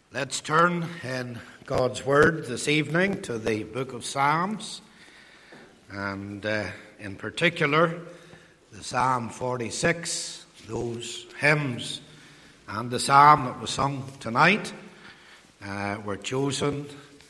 Let's turn in God's Word this evening to the book of Psalms, and in particular the Psalm 46, those hymns and the psalm that was sung tonight were chosen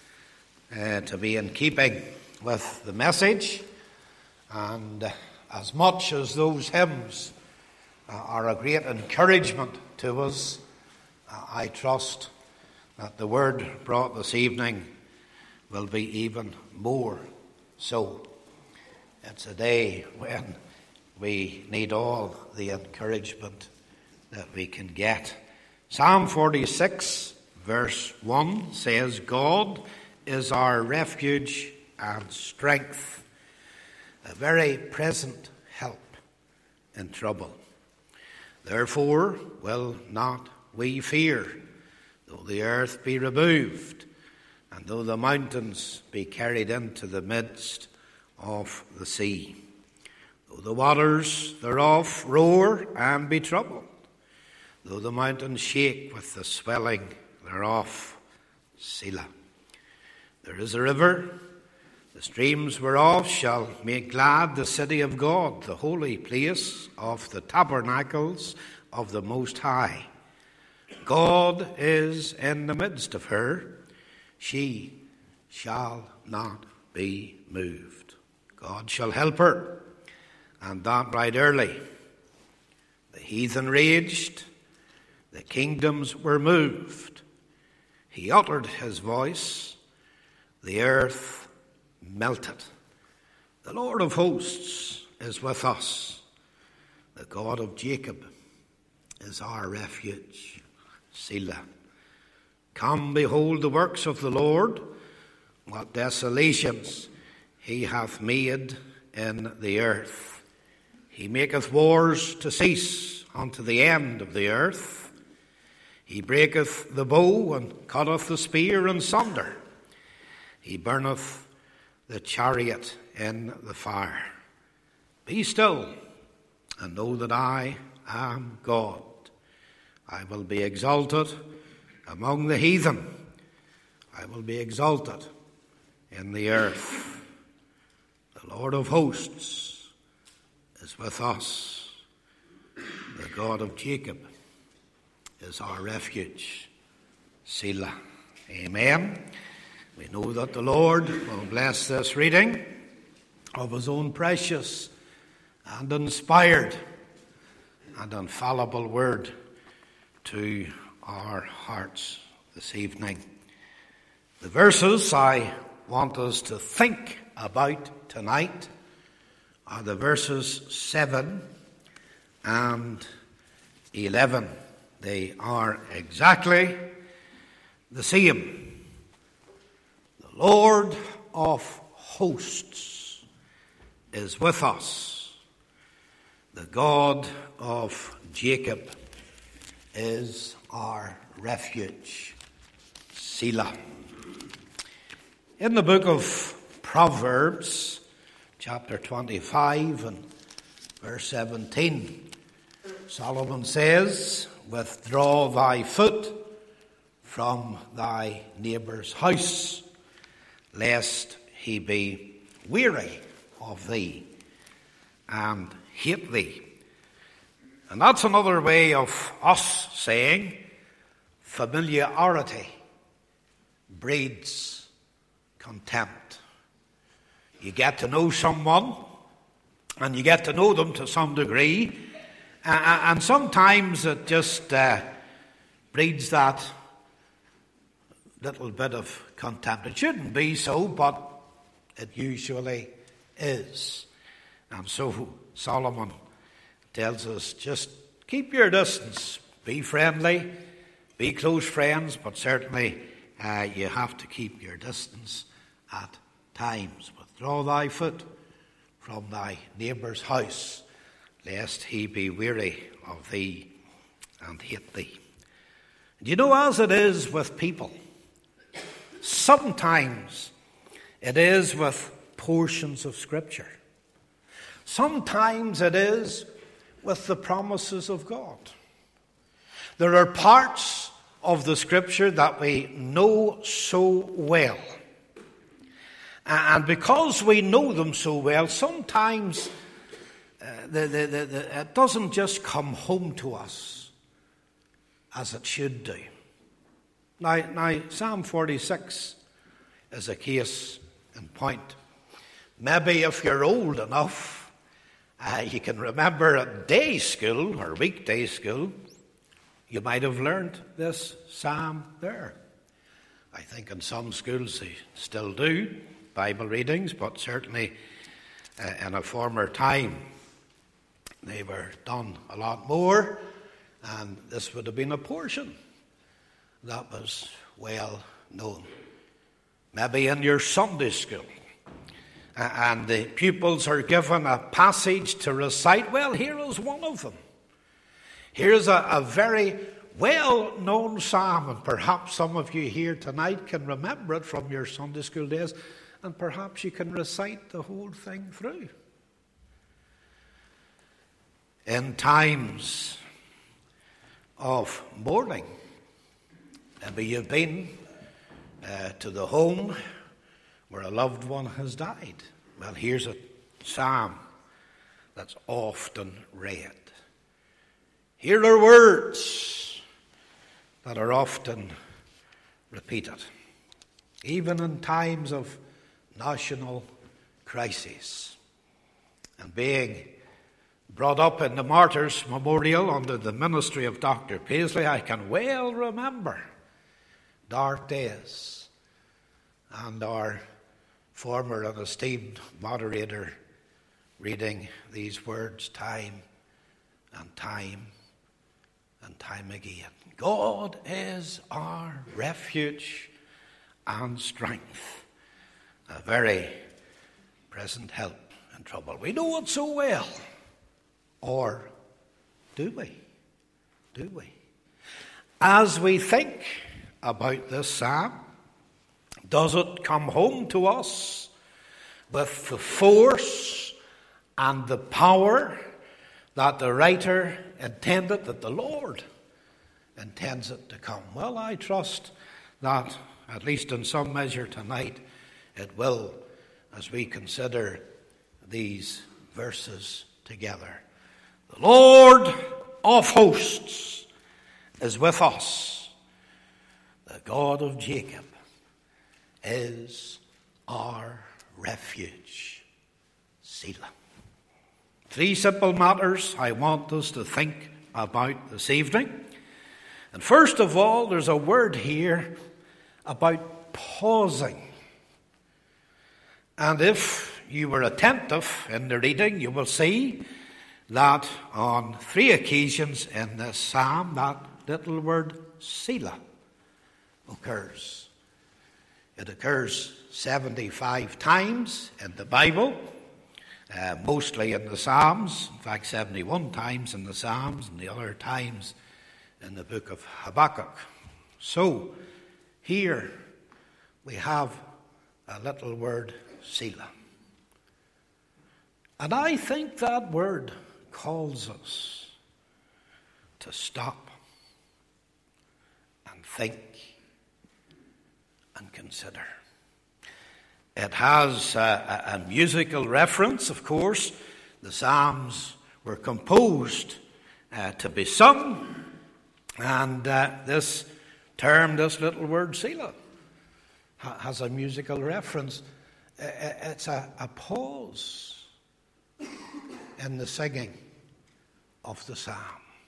to be in keeping with the message, and as much as those hymns are a great encouragement to us, I trust that the word brought this evening will be even more so. It's a day when we need all the encouragement that we can get. Psalm 46 verse 1 says, God is our refuge and strength, a very present help in trouble. Therefore will not we fear, though the earth be removed, and though the mountains be carried into the midst of the sea, though the waters thereof roar and be troubled, though the mountains shake with the swelling thereof. Selah. There is a river, the streams whereof shall make glad the city of God, the holy place of the tabernacles of the Most High. God is in the midst of her, she shall not be moved. God shall help her, and that right early. The heathen raged, the kingdoms were moved. He uttered his voice, the earth melted. The Lord of hosts is with us. The God of Jacob is our refuge. Selah. Come, behold the works of the Lord, what desolations he hath made in the earth. He maketh wars to cease unto the end of the earth. He breaketh the bow and cutteth the spear in sunder. He burneth the chariot in the fire. Be still and know that I am God. I will be exalted among the heathen. I will be exalted in the earth. The Lord of hosts is with us. The God of Jacob is our refuge. Selah. Amen. We know that the Lord will bless this reading of his own precious and inspired and infallible word to our hearts this evening. The verses I want us to think about tonight are the verses 7 and 11. They are exactly the same. The Lord of hosts is with us. The God of Jacob is our refuge. Selah. In the book of Proverbs, chapter 25 and verse 17, Solomon says, withdraw thy foot from thy neighbour's house, lest he be weary of thee and hate thee. And that's another way of us saying familiarity breeds contempt. You get to know someone, and you get to know them to some degree, and sometimes it just breeds that little bit of contempt. It shouldn't be so, but it usually is. And so Solomon tells us, just keep your distance. Be friendly, be close friends, but certainly you have to keep your distance at times. Withdraw thy foot from thy neighbour's house, lest he be weary of thee and hate thee. And you know, as it is with people, sometimes it is with portions of Scripture. Sometimes it is with the promises of God. There are parts of the Scripture that we know so well. And because we know them so well, sometimes it doesn't just come home to us as it should do. Now, Psalm 46 is a case in point. Maybe if you're old enough, you can remember at day school or weekday school, you might have learned this psalm there. I think in some schools they still do Bible readings, but certainly in a former time they were done a lot more, and this would have been a portion that was well known. Maybe in your Sunday school, and the pupils are given a passage to recite. Well, here is one of them. Here's a very well-known psalm, and perhaps some of you here tonight can remember it from your Sunday school days, and perhaps you can recite the whole thing through. In times of mourning, maybe you've been to the home where a loved one has died. Well, here's a psalm that's often read. Here are words that are often repeated, even in times of national crisis. And being brought up in the Martyrs' Memorial under the ministry of Dr. Paisley, I can well remember dark days, and our former and esteemed moderator reading these words time and time and time again. God is our refuge and strength, a very present help in trouble. We know it so well. Or do we? Do we? As we think about this psalm, does it come home to us with the force and the power that the writer intended, that the Lord intends it to come? Well, I trust that, at least in some measure tonight, it will, as we consider these verses together. The Lord of hosts is with us. The God of Jacob is our refuge. Selah. Three simple matters I want us to think about this evening. And first of all, there's a word here about pausing. And if you were attentive in the reading, you will see that on 3 occasions in this psalm, that little word Selah occurs. It occurs 75 times in the Bible, mostly in the Psalms. In fact, 71 times in the Psalms, and the other times in the book of Habakkuk. So, here we have a little word, Selah. And I think that word calls us to stop and think and consider. It has a musical reference, of course. The Psalms were composed to be sung, and this term, this little word, Selah, has a musical reference. It's a pause in the singing of the psalm,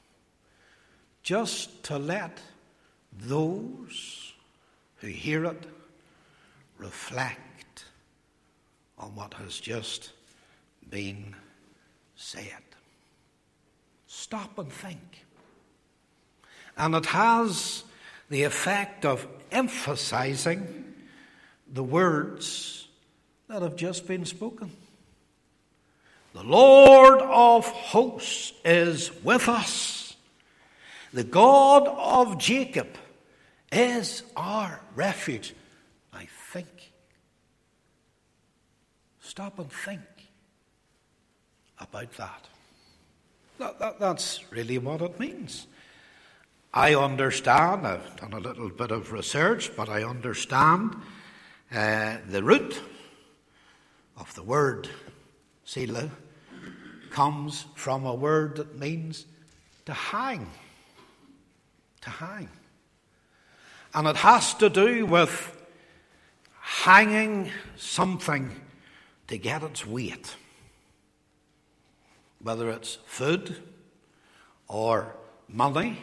just to let those who hear it reflect on what has just been said. Stop and think. And it has the effect of emphasizing the words that have just been spoken. The Lord of hosts is with us. The God of Jacob is our refuge. I think. Stop and think about that. That's really what it means. I understand, I've done a little bit of research, but I understand the root of the word Selah comes from a word that means to hang. To hang. And it has to do with hanging something to get its weight. Whether it's food or money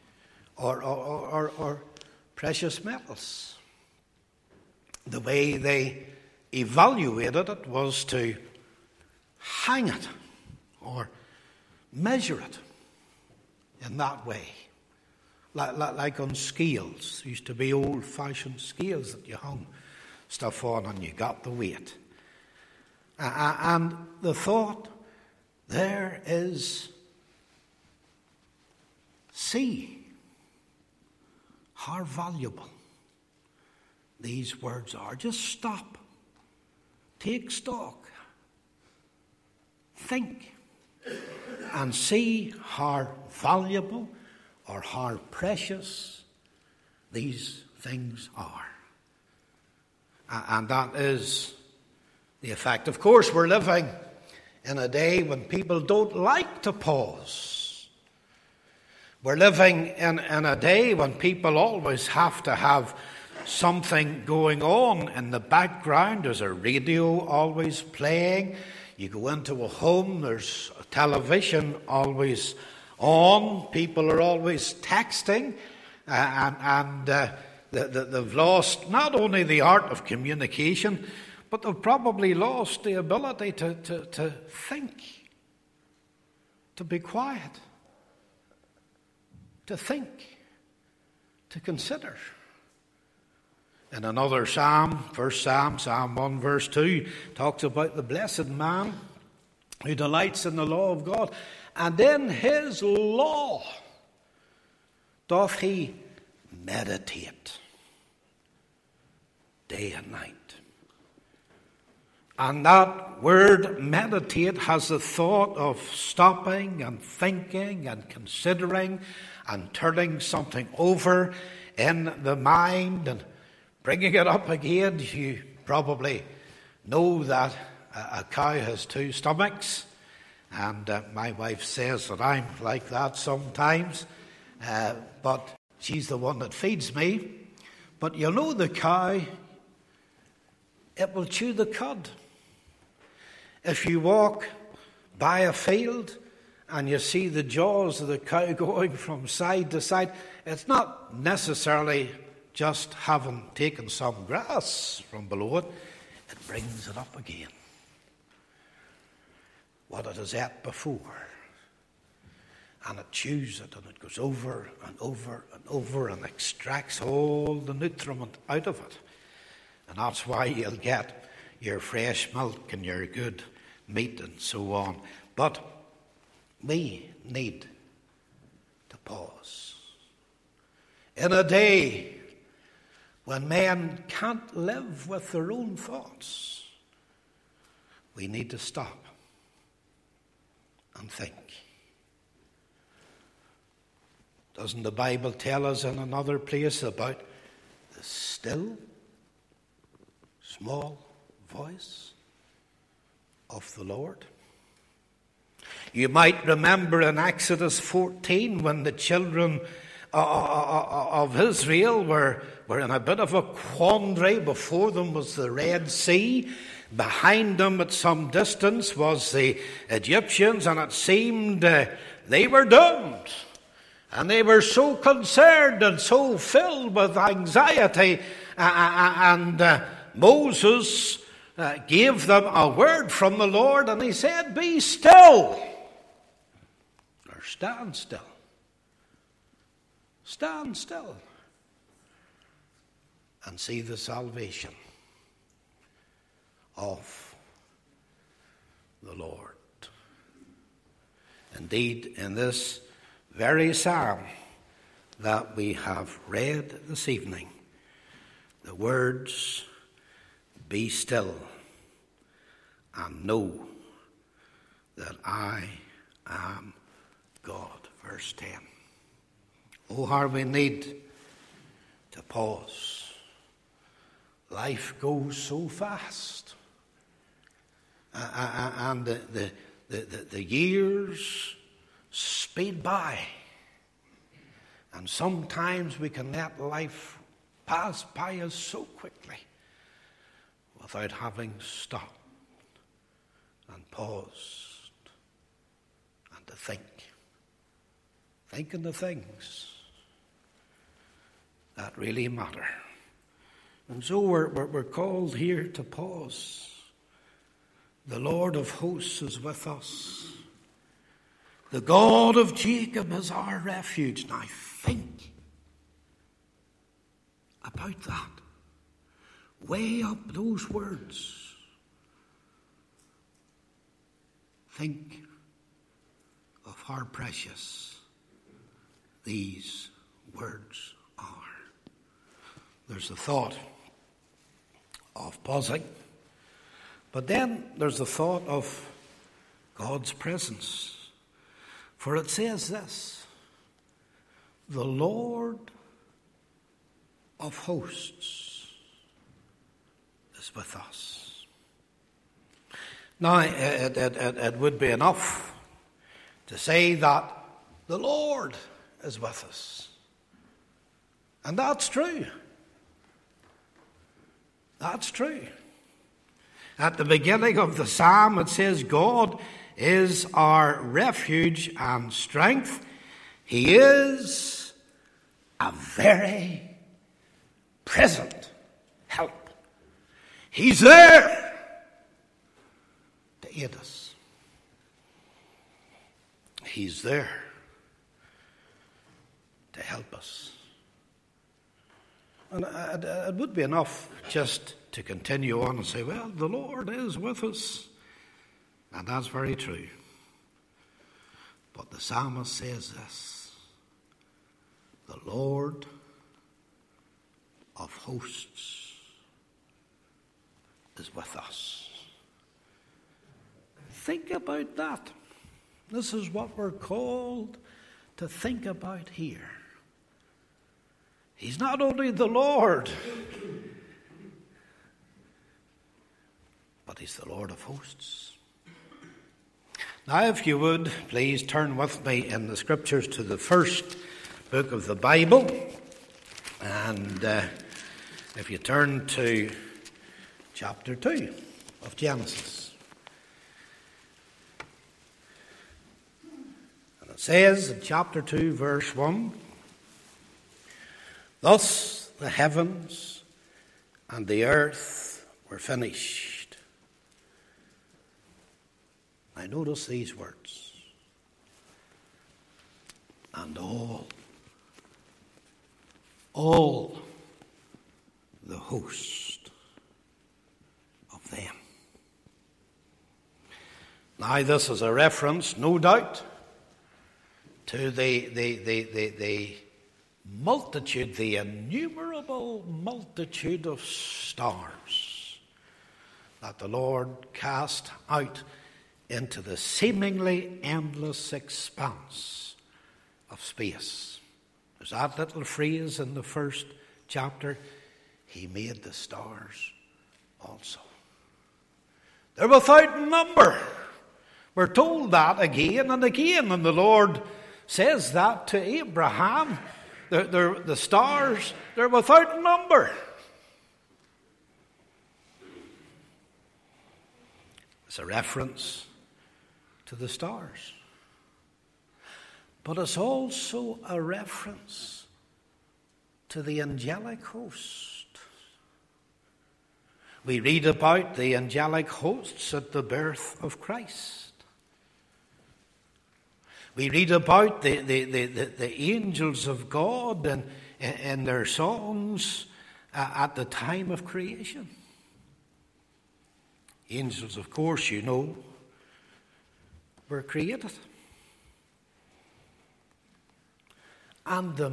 or precious metals. The way they evaluated it was to hang it or measure it in that way. Like on scales. There used to be old-fashioned scales that you hung stuff on and you got the weight. And the thought there is, see how valuable these words are. Just stop. Take stock. Think. And see how valuable or how precious these things are. And that is the effect. Of course, we're living in a day when people don't like to pause. We're living in a day when people always have to have something going on in the background. There's a radio always playing. You go into a home, there's a television always on. People are always texting. They've lost not only the art of communication, but they've probably lost the ability to think, to be quiet, to think, to consider. In another psalm, first Psalm, Psalm 1 verse 2, talks about the blessed man who delights in the law of God, and in his law doth he meditate day and night. And that word meditate has the thought of stopping and thinking and considering and turning something over in the mind and bringing it up again. You probably know that a cow has two stomachs, and my wife says that I'm like that sometimes, but she's the one that feeds me. But you know the cow, it will chew the cud. If you walk by a field and you see the jaws of the cow going from side to side, it's not necessarily just having taken some grass from below it. It brings it up again. What it has ate before. And it chews it, and it goes over and over and over and extracts all the nutriment out of it. And that's why you'll get your fresh milk and your good meat and so on. But we need to pause. In a day when men can't live with their own thoughts, we need to stop and think. Doesn't the Bible tell us in another place about the still, small voice of the Lord? You might remember in Exodus 14 when the children of Israel were in a bit of a quandary. Before them was the Red Sea. Behind them at some distance was the Egyptians, and it seemed they were doomed. And they were so concerned and so filled with anxiety. And Moses gave them a word from the Lord, and he said, "Be still," or "Stand still." Stand still and see the salvation of the Lord. Indeed, in this very psalm that we have read this evening, the words, "Be still and know that I am God." Verse 10. Oh, how we need to pause. Life goes so fast. And the years speed by. And sometimes we can let life pass by us so quickly without having stopped and paused and to think. Thinking the things that really matter. And so we're called here to pause. The Lord of hosts is with us. The God of Jacob is our refuge. Now think about that. Weigh up those words. Think of how precious these words are. There's the thought of pausing, but then there's the thought of God's presence. For it says this, the Lord of hosts is with us. Now, it would be enough to say that the Lord is with us. And that's true. That's true. At the beginning of the psalm, it says, God is our refuge and strength. He is a very present help. He's there to aid us. He's there to help us. And it would be enough just to continue on and say, well, the Lord is with us. And that's very true. But the psalmist says this, the Lord of hosts is with us. Think about that. This is what we're called to think about here. He's not only the Lord, but he's the Lord of hosts. Now, if you would, please turn with me in the Scriptures to the first book of the Bible. And if you turn to chapter 2 of Genesis. And it says in chapter 2, verse 1, thus the heavens and the earth were finished. Now notice these words. And all the host of them. Now this is a reference, no doubt, to the multitude, the innumerable multitude of stars that the Lord cast out into the seemingly endless expanse of space. There's that little phrase in the first chapter, he made the stars also. They're without number. We're told that again and again, and the Lord says that to Abraham. The stars, they're without number. It's a reference to the stars. But it's also a reference to the angelic host. We read about the angelic hosts at the birth of Christ. We read about the angels of God and their songs at the time of creation. Angels, of course, you know, were created. And the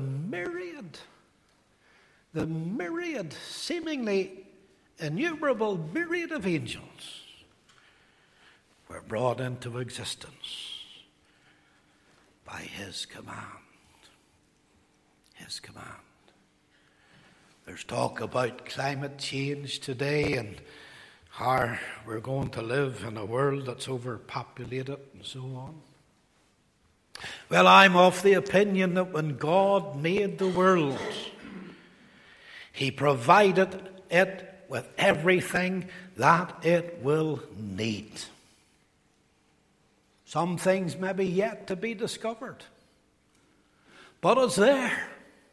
myriad, seemingly innumerable myriad of angels were brought into existence by his command. his command. There's talk about climate change today and how we're going to live in a world that's overpopulated and so on. Well, I'm of the opinion that when God made the world, he provided it with everything that it will need. Some things may be yet to be discovered, but it's there.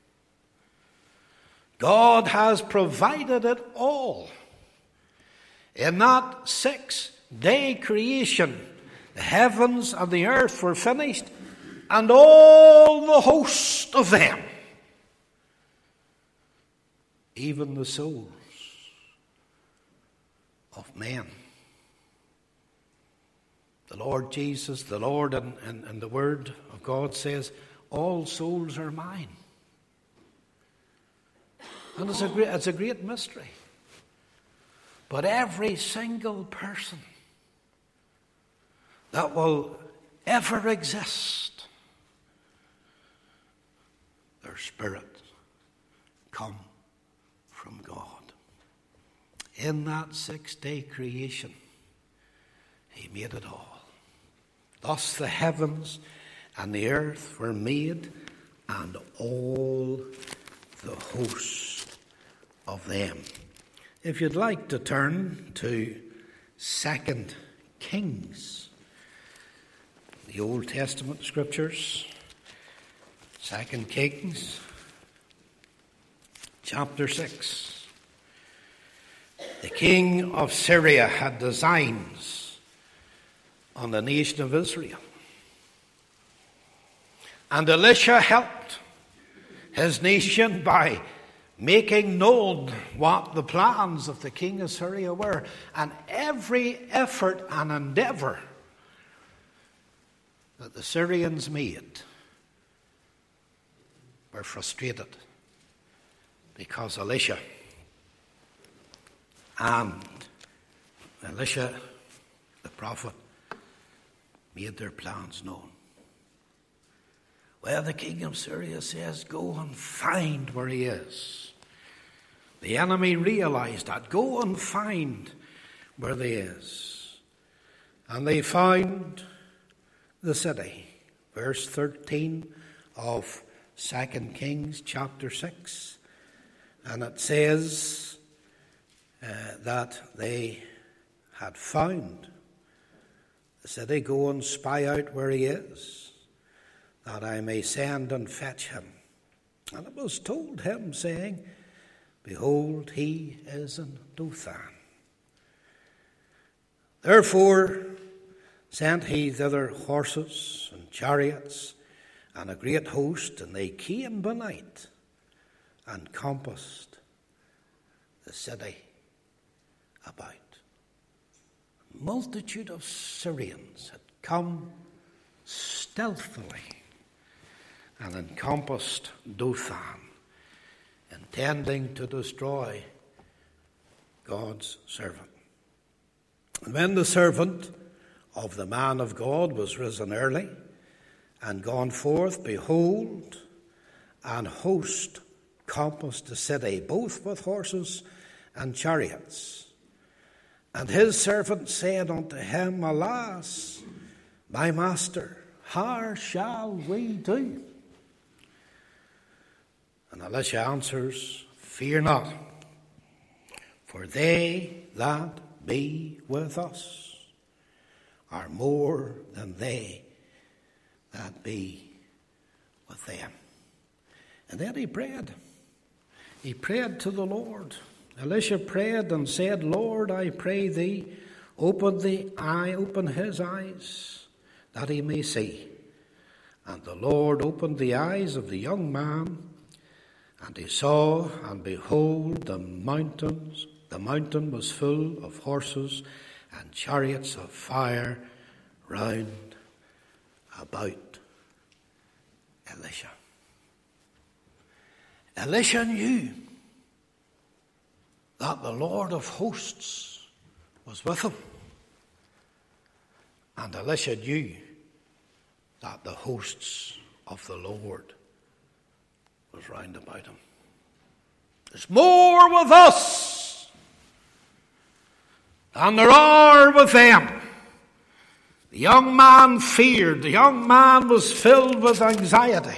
God has provided it all. In that 6-day creation, the heavens and the earth were finished, and all the host of them, even the souls of men. The Lord Jesus, the Lord and the Word of God says, all souls are mine. And it's a great mystery. But every single person that will ever exist, their spirit come from God. In that 6-day creation, he made it all. Thus the heavens and the earth were made, and all the host of them. If you'd like to turn to 2 Kings, the Old Testament scriptures, 2 Kings, chapter 6. The king of Syria had designs on the nation of Israel. And Elisha helped his nation by making known what the plans of the king of Syria were. And every effort and endeavor that the Syrians made were frustrated because Elisha the prophet, made their plans known. Well, the king of Syria says, go and find where he is. The enemy realized that. Go and find where he is. And they found the city. Verse 13 of 2 Kings chapter 6. And it says that they had found the city. Go and spy out where he is, that I may send and fetch him. And it was told him, saying, behold, he is in Dothan. Therefore sent he thither horses and chariots and a great host, and they came by night and compassed the city about. A multitude of Syrians had come stealthily and encompassed Dothan, intending to destroy God's servant. And when the servant of the man of God was risen early and gone forth, behold, an host compassed the city, both with horses and chariots. And his servant said unto him, alas, my master, how shall we do? And Elisha answers, fear not, for they that be with us are more than they that be with them. And then he prayed. He prayed to the Lord. Elisha prayed and said, Lord, I pray thee, open his eyes, that he may see. And the Lord opened the eyes of the young man, and he saw, and behold, the mountain was full of horses and chariots of fire round about Elisha. Elisha knew that the Lord of hosts was with him. And Elisha knew that the hosts of the Lord was round about him. There's more with us than there are with them. The young man feared. The young man was filled with anxiety.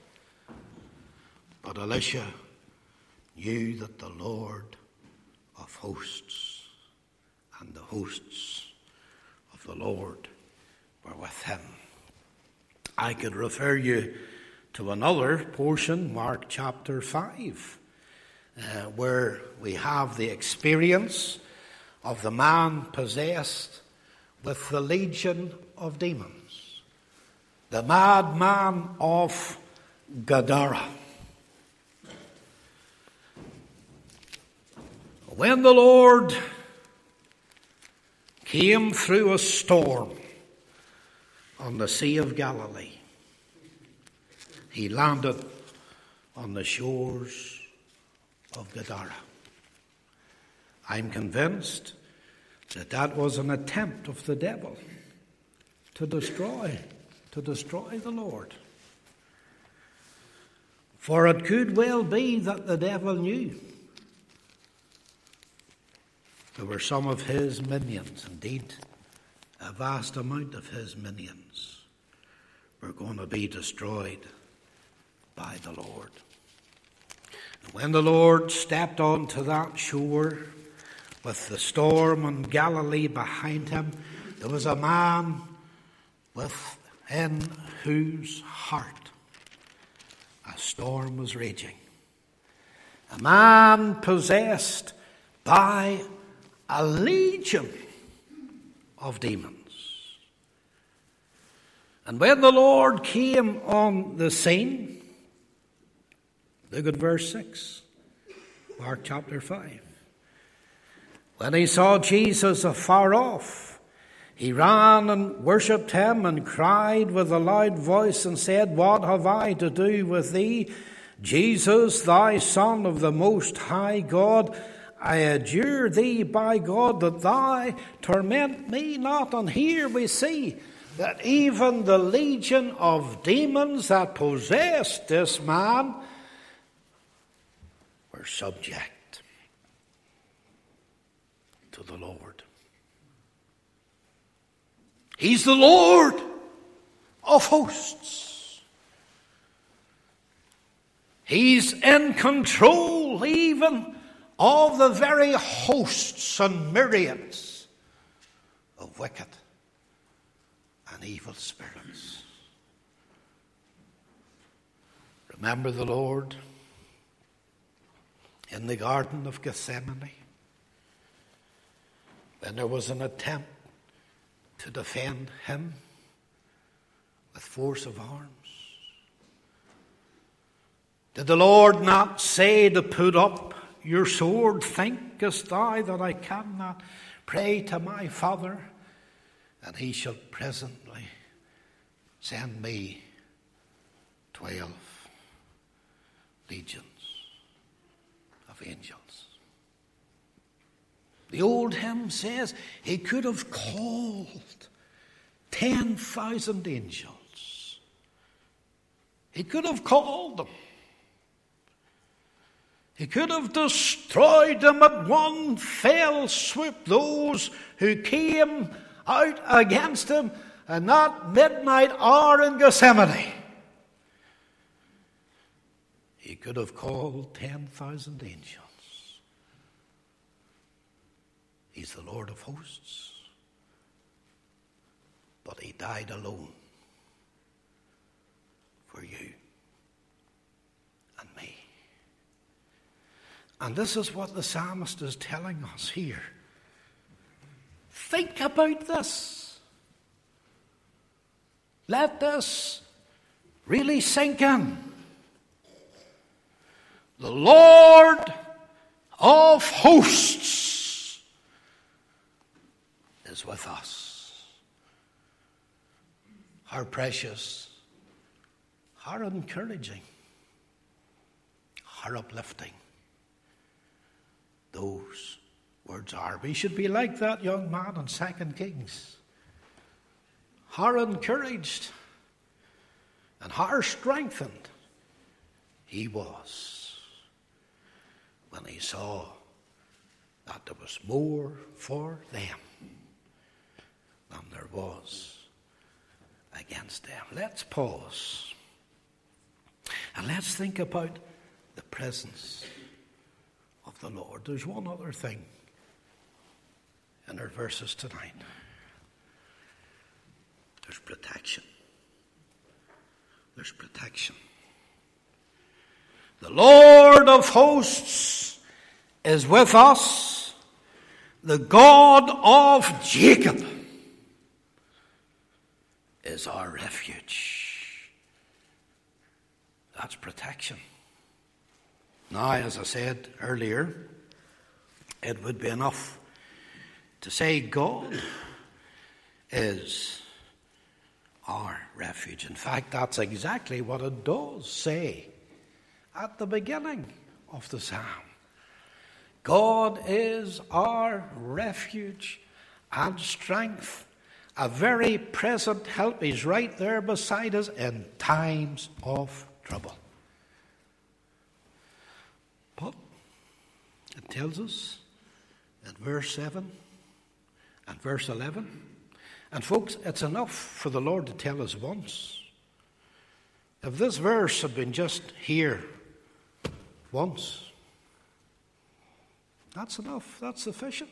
But Elisha knew that the Lord of hosts and the hosts of the Lord were with him. I could refer you to another portion, Mark chapter 5, where we have the experience of the man possessed with the legion of demons, the madman of Gadara. When the Lord came through a storm on the Sea of Galilee, he landed on the shores of Gadara. I'm convinced that that was an attempt of the devil to destroy the Lord. For it could well be that the devil knew there were some of his minions, indeed a vast amount of his minions, were going to be destroyed by the Lord. And when the Lord stepped onto that shore with the storm and Galilee behind him, there was a man within whose heart a storm was raging. A man possessed by a legion of demons. And when the Lord came on the scene, look at verse 6, Mark chapter 5. When he saw Jesus afar off, he ran and worshipped him and cried with a loud voice and said, "What have I to do with thee, Jesus, thy Son of the Most High God? I adjure thee by God that thou torment me not." And here we see that even the legion of demons that possessed this man were subject to the Lord. He's the Lord of hosts. He's in control even of the very hosts and myriads of wicked and evil spirits. Remember the Lord in the Garden of Gethsemane, when there was an attempt to defend him with force of arms. Did the Lord not say to put up your sword? Thinkest thou that I cannot pray to my Father, and he shall presently send me 12 legions of angels? The old hymn says he could have called 10,000 angels. He could have called them. He could have destroyed them at one fell swoop, those who came out against him in that midnight hour in Gethsemane. He could have called 10,000 angels. He's the Lord of hosts. But he died alone for you and me. And this is what the psalmist is telling us here. Think about this. Let this really sink in. The Lord of hosts is with us. How precious, how encouraging, how uplifting those words are. We should be like that young man in 2 Kings. How encouraged and how strengthened he was when he saw that there was more for them than there was against them. Let's pause and let's think about the presence of the Lord. There's one other thing in our verses tonight. There's protection. There's protection. The Lord of hosts is with us. The God of Jacob is our refuge. That's protection. Now, as I said earlier, it would be enough to say God is our refuge. In fact, that's exactly what it does say at the beginning of the psalm. God is our refuge and strength, a very present help. He's right there beside us in times of trouble. But it tells us in verse 7 and verse 11, and folks, it's enough for the Lord to tell us once. If this verse had been just here once, that's enough, that's sufficient.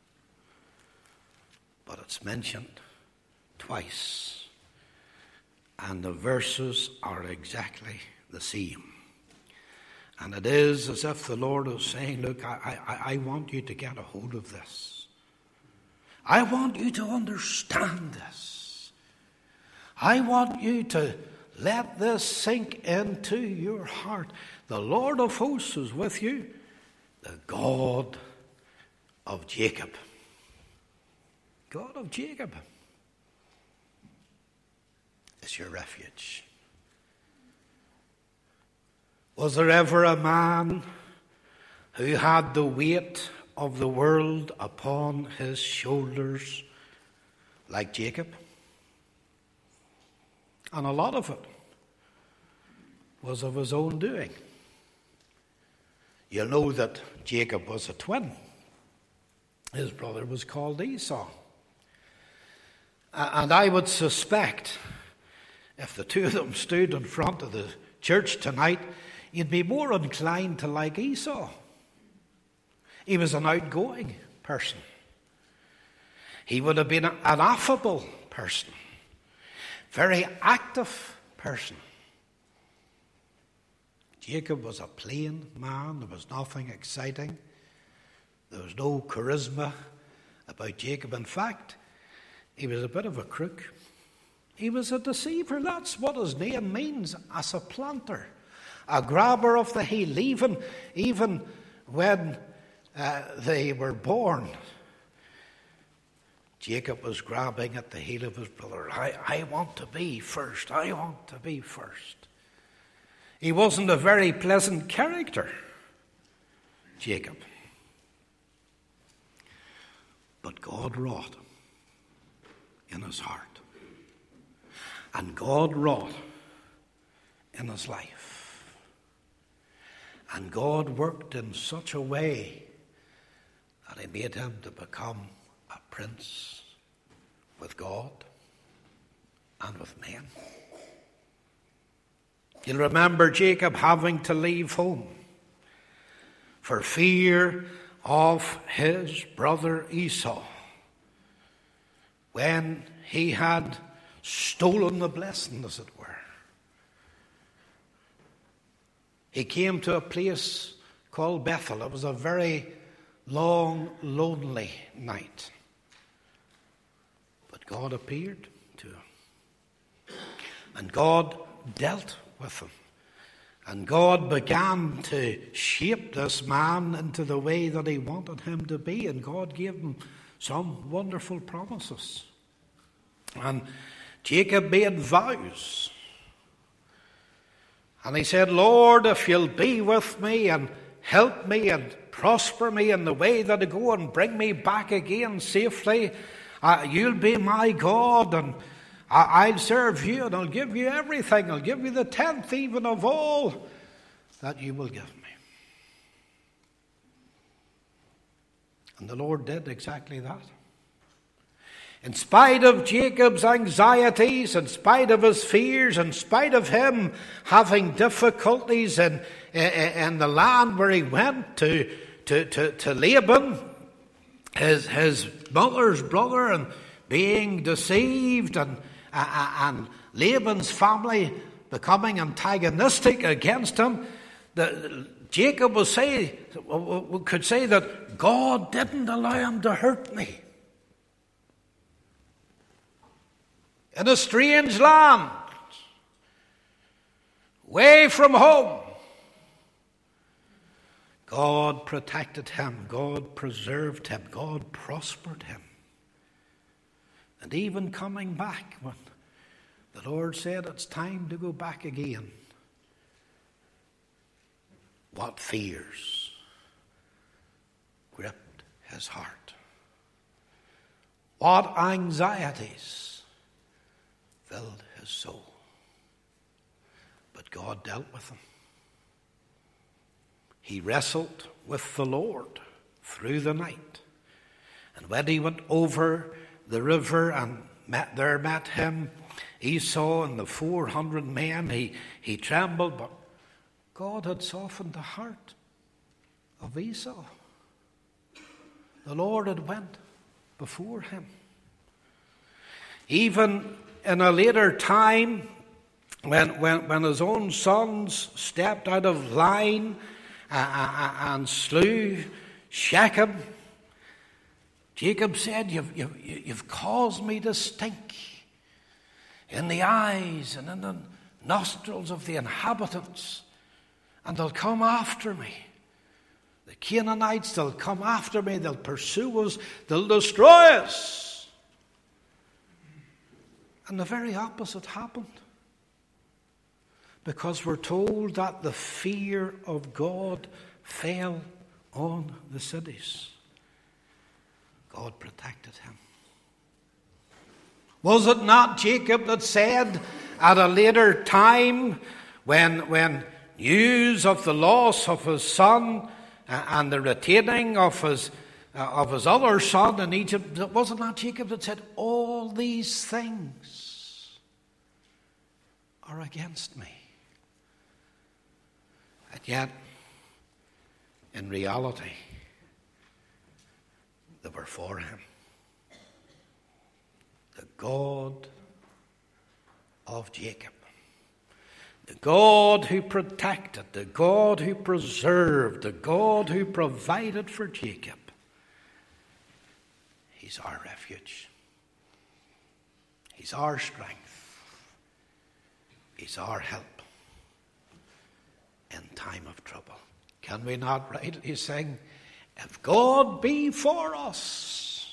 But it's mentioned twice, and the verses are exactly the same. And it is as if the Lord is saying, look, I want you to get a hold of this. I want you to understand this. I want you to let this sink into your heart. The Lord of hosts is with you, the God of Jacob. God of Jacob is your refuge. Was there ever a man who had the weight of the world upon his shoulders like Jacob? And a lot of it was of his own doing. You know that Jacob was a twin. His brother was called Esau. And I would suspect if the two of them stood in front of the church tonight, you'd be more inclined to like Esau. He was an outgoing person. He would have been an affable person. Very active person. Jacob was a plain man. There was nothing exciting. There was no charisma about Jacob. In fact, he was a bit of a crook. He was a deceiver. That's what his name means, a supplanter. A grabber of the heel. Even when they were born, Jacob was grabbing at the heel of his brother. I want to be first. I want to be first. He wasn't a very pleasant character, Jacob. But God wrought in his heart. And God wrought in his life. And God worked in such a way that he made him to become a prince with God and with men. You'll remember Jacob having to leave home for fear of his brother Esau when he had stolen the blessing, as it were. He came to a place called Bethel. It was a very long, lonely night. But God appeared to him. And God dealt with him. And God began to shape this man into the way that he wanted him to be. And God gave him some wonderful promises. And Jacob made vows. And he said, Lord, if you'll be with me and help me and prosper me in the way that I go and bring me back again safely, you'll be my God, and I'll serve you, and I'll give you everything. I'll give you the tenth even of all that you will give me. And the Lord did exactly that. In spite of Jacob's anxieties, in spite of his fears, in spite of him having difficulties in the land where he went to Laban, his mother's brother, and being deceived, and Laban's family becoming antagonistic against him, Jacob could say that God didn't allow him to hurt me. In a strange land, away from home, God protected him, God preserved him, God prospered him. And even coming back, when the Lord said it's time to go back again, what fears gripped his heart? What anxieties filled his soul? But God dealt with him. He wrestled with the Lord through the night. And when he went over the river and met him Esau and the 400 men, he trembled, but God had softened the heart of Esau. The Lord had went before him. Even in a later time, when his own sons stepped out of line and slew Shechem, Jacob said, You've caused me to stink in the eyes and in the nostrils of the inhabitants, and they'll come after me. The Canaanites, they'll come after me, they'll pursue us, they'll destroy us. And the very opposite happened. Because we're told that the fear of God fell on the cities. God protected him. Was it not Jacob that said at a later time, when news of the loss of his son and the retaining of his other son in Egypt, was it not Jacob that said, all these things are against me? And yet, in reality, they were for him. The God of Jacob, the God who protected, the God who preserved, the God who provided for Jacob, he's our refuge. He's our strength. He's our help in time of trouble. Can we not rightly sing, if God be for us,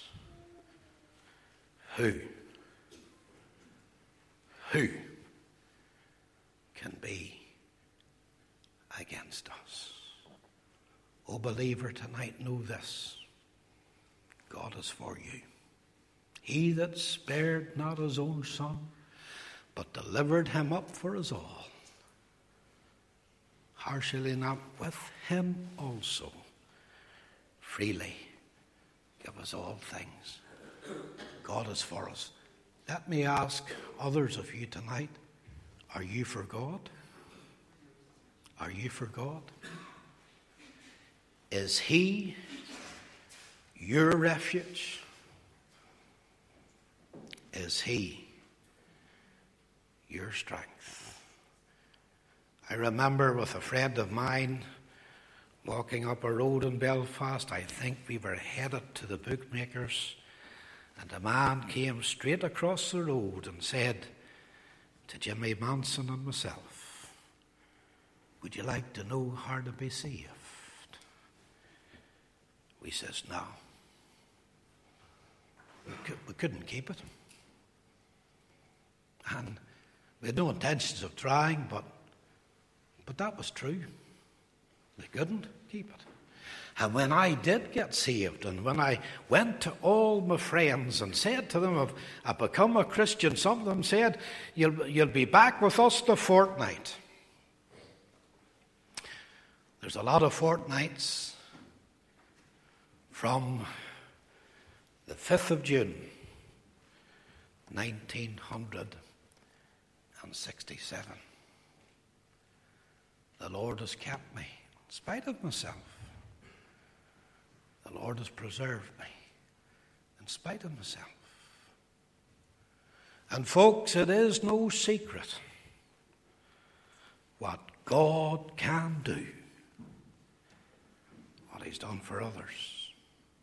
who can be against us? Oh, believer, tonight know this. God is for you. He that spared not his own son, but delivered him up for us all, how shall he not with him also freely give us all things? God is for us. Let me ask others of you tonight, are you for God? Are you for God? Is he your refuge? Is he your strength? I remember with a friend of mine walking up a road in Belfast. I think we were headed to the bookmakers, and a man came straight across the road and said to Jimmy Manson and myself, would you like to know how to be saved? We says, no. We couldn't keep it. And we had no intentions of trying, but that was true. We couldn't keep it. And when I did get saved, and when I went to all my friends and said to them, I've become a Christian, some of them said, you'll be back with us in a fortnight. There's a lot of fortnights from the 5th of June, 1967. The Lord has kept me in spite of myself. The Lord has preserved me in spite of myself. And folks, it is no secret what God can do, what He's done for others,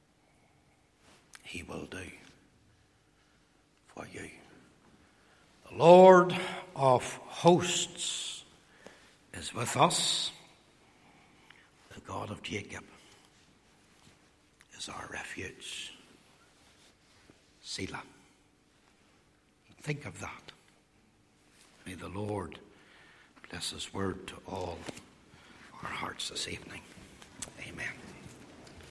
He will do for you. The Lord of hosts is with us. The God of Jacob is our refuge. Selah. Think of that. May the Lord bless His word to all our hearts this evening. Amen.